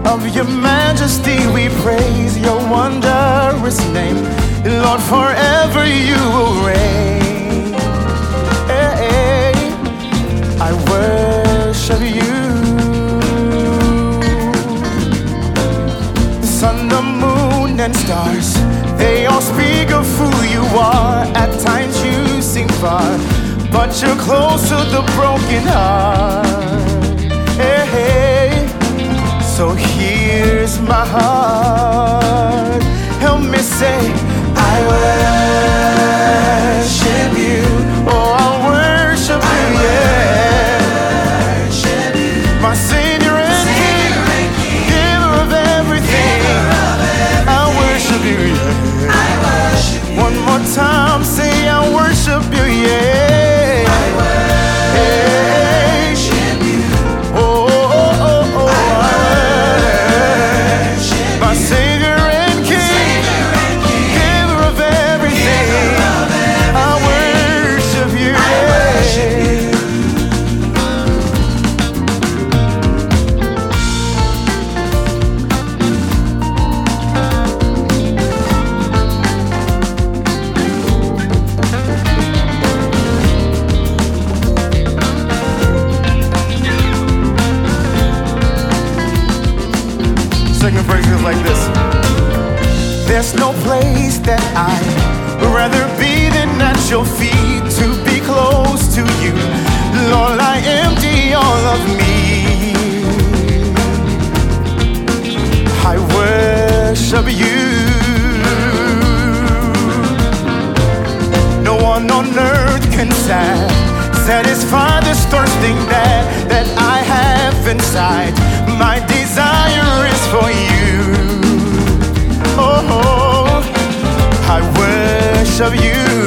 of your majesty we praise your wondrous name. Lord, forever you will reign. Hey, I worship you. The sun, the moon, and stars, they all speak of who you are. At times you seem far, but you're close to the broken heart. Hey, hey. So here's my heart. Help me say, I worship you. Oh, I worship you, yeah. My Savior and King, giver of everything. I worship you, yeah. One more time, say I worship you, yeah. Second verse goes like this. There's no place that I'd rather be than at your feet, to be close to you. Lord, I empty all of me. I worship you. No one on earth can satisfy this thirsting that I have inside. My desire is for you. Oh, I worship you.